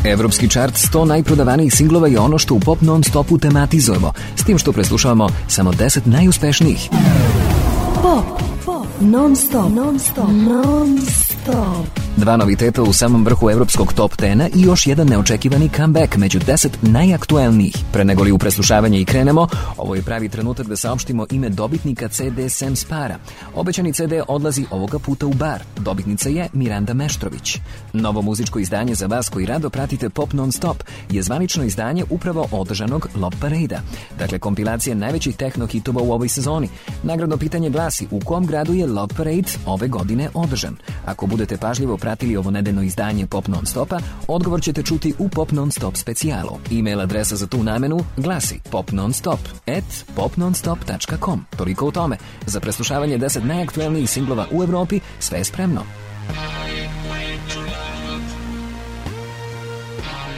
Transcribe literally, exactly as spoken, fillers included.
Evropski čart sto najprodavanijih singlova je ono što u Pop Non-Stopu tematizujemo, s tim što preslušavamo samo deset najuspešnijih. Pop, pop, non-stop, non-stop, non-stop. Dva noviteta u samom vrhu evropskog top tena i još jedan neočekivani comeback među deset najaktuelnijih. Pre nego li u preslušavanje i krenemo, ovo je pravi trenutak da saopštimo ime dobitnika ce de Sam Spara. Obećani ce de odlazi ovoga puta u bar. Dobitnica je Miranda Meštrović. Novo muzičko izdanje za vas koji rado pratite Pop Non-Stop je zvanično izdanje upravo održanog Love Parade-a. Dakle, kompilacija najvećih tehno hitova u ovoj sezoni. Nagradno pitanje glasi: u kom gradu je Love Parade ove godine održan? Ako budete pažljivo pratili ovo nedeljno izdanje Pop Non-Stopa, odgovor ćete čuti u Pop Non-Stop specijalu. E-mail adresa za tu namenu glasi popnonstop at popnonstop tačka com. Toliko o tome. Za preslušavanje deset najaktuelnijih singlova u Evropi sve je spremno.